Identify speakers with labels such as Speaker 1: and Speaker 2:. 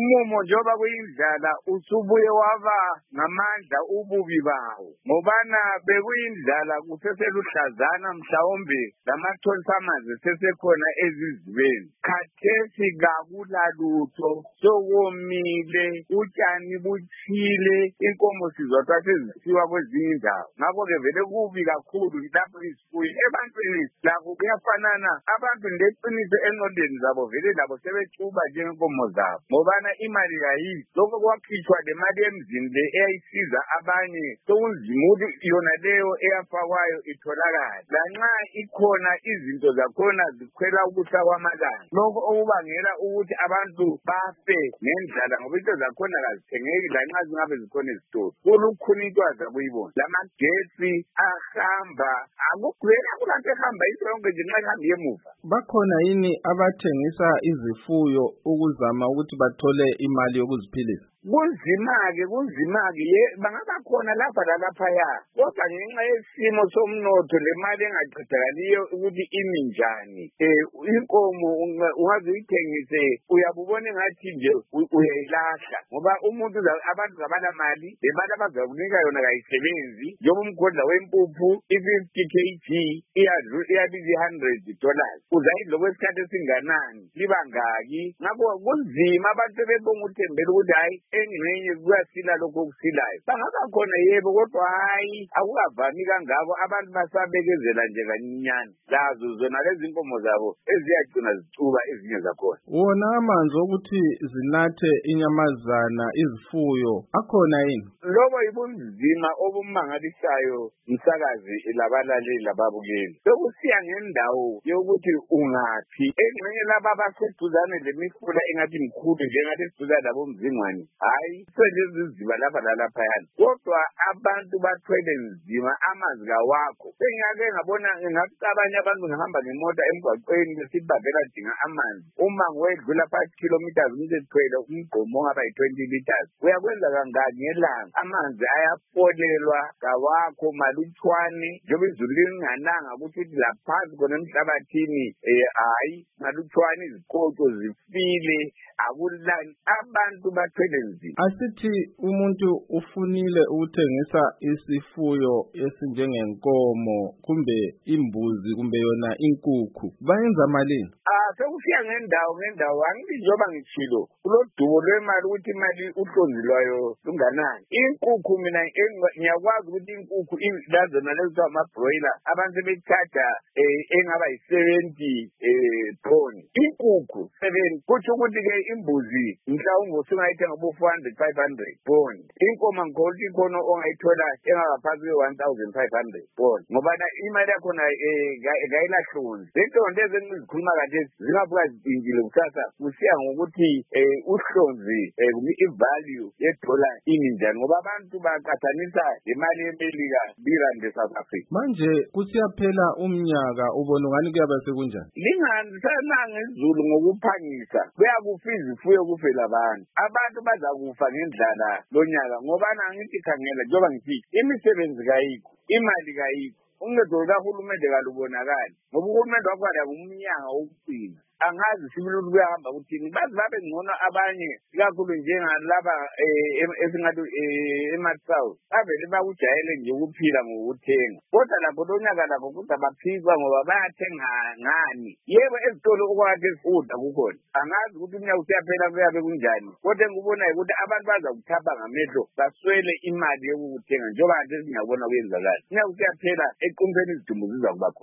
Speaker 1: umumo njengoba kuyindlala usubuye waba ngamandla ububi bawo ngobana bekuyindlala kuseseluhlazana mhlawumbe lamatholi amanzi sesekhona ezizibeni khathesi kakulalutho sokomile utshani buthile inkomo sizotha sezisiwa kwezinye indawo ngakho-ke vele kubi kakhulu lapho izifuyo ebantwini lakho kuyafanana abantu ngeqiniso engqondweni zabo vele labo sebechuba njengenkomo zabo ngobana imali kayiyo lokho kwakhitshwa le mali emzini le eyayisiza abanye sokunzima ukuthi yona leyo eyafakwayo itholakala lanxa ikhona izinto zakhona zikhwela ukuhla kwamalanga lokho okubangela ukuthi abantu bafe ngendlala ngoba into zakhona kazithengeki lanxa zingabe zikhona ezitolo kulukhunitwaza kuyibona lamagetsi ahamba akugwela kulanto ehamba into yonke nje nxa ihamba yemuva.
Speaker 2: Bakhona yini abathengisa izifuyo ukuzama ukuthi bathole imali yokuziphilisa?
Speaker 1: Kunzima-ke ye bangabakhona lapha lalaphaya kodwa ngenxa yesimo somnotho le mali engaqedakaliyo ukuthi imi njani inkomo ungaze uyithengise uyabubona engathi nje uyayilahla ngoba umuntu abantu abanamali le mali abazakunika yona kayisebenzi njengoba umgodla wempuphu i-50 kg iyabiza $100 uzayidla kwesikhathi esinganani libangaki ngakho kunzima abantu bebonga uthembela ukuthi hayi engxenye kuyasila lokho okusilayo bangabakhona yebo kodwa hayi akukavami kangako abantu basabekezela nje kancinyane lazo zona lezi inkomo zabo eziyagcina zicuba ezinye zakhona
Speaker 2: wona amanzi okuthi zinathe inyamazana izifuyo akhona yini
Speaker 1: lobo yibunzima obumangalisayo msakazi labalaleli lababukeli sokusiya ngendawo yokuthi ungaphi engxenye laba abaseduzane lemifula engathi mkhulu njengathi esiduzane labo mzingwane hayi selezi ziba lapha lalaphayana kodwa abantu bathwele nzima amanzi kawakho sengiyake ngabona ngingacabanya abantu ngihamba ngemota emgwaqweni besithi bavela dinga amanzi uma ngwedlula 5 kilometers umthethwele umgqomo ongaba yi-20 liters uyakwenza kangaki ngelanga amanzi ayafolelwa kawakho malutshwane njengoba izulu lingananga ukuthi laphansi khona emhlabathini hayi malutshwane izikotsho zifile akulani abantu bathwele nzima.
Speaker 2: Asithi umuntu ufunile ukuthengisa isifuyo esinjengenkomo kumbe imbuzi kumbe yona inkukhu bayenza malini?
Speaker 1: Sekusiya ngendawo angithi njengoba ngitshilo kulodubo lwemali ukuthi imali uhlonzi lwayo lunganani inkukhu mina ngiyakwazi ukuthi inkukhu lazona lezithiwa ama-broiler abantu bethatha engaba yi-70 ton inkukhu 7 kutsho ukuthi-ke imbuzi mhlawumbe usungayithenga bo-400-500 bon inkomo ngikholwa ukuthi ikhona ongayithola engaphansi kwe-1,500 bon ngoba imali yakhona kayilahlonzi lezinto lezi engizikhuluma kanje zingabuka zidingile kusasa kusiya ngokuthi uhlonzi i-value ye-dollar imi njani ngoba abantu baqathanisa imali yemelika birandi South Africa
Speaker 2: manje kusiyaphela umnyaka ubona ngani kuyabe sekunjani
Speaker 1: linganisananga izulu ngokuphangisa kuyakufa izifuyo kufela abantu bazakufa ngendlala lonyaka ngoba nangithi khangela njengoba ngithi imisebenzi kayikho imali kayikho uncedo lukahulumende kalubonakali ngoba uhulumende wakwala ngumnyaka wokugcina angazi sibili ukuthi kuyahamba kuthini bazi babe ngcono abanye ikakhulu njengalaba esingathi ema-South bavele bakujayele nje ukuphila ngokuthenga kodwa lapho lonyaka lapho kuthi abaphikwa ngoba bayathenga ngani yebo ezitolo okwakade esifunda kukhona angazi ukuthi umnyaka usiyaphela kuyabe kunjani kodwa engikubonayo ukuthi abantu bazakuthapha ngamehlo baswele imali yokukuthenga njengoba kade singabona kuyenzakala umnyaka usiyaphela equmpeni izidumbu zizakuba khona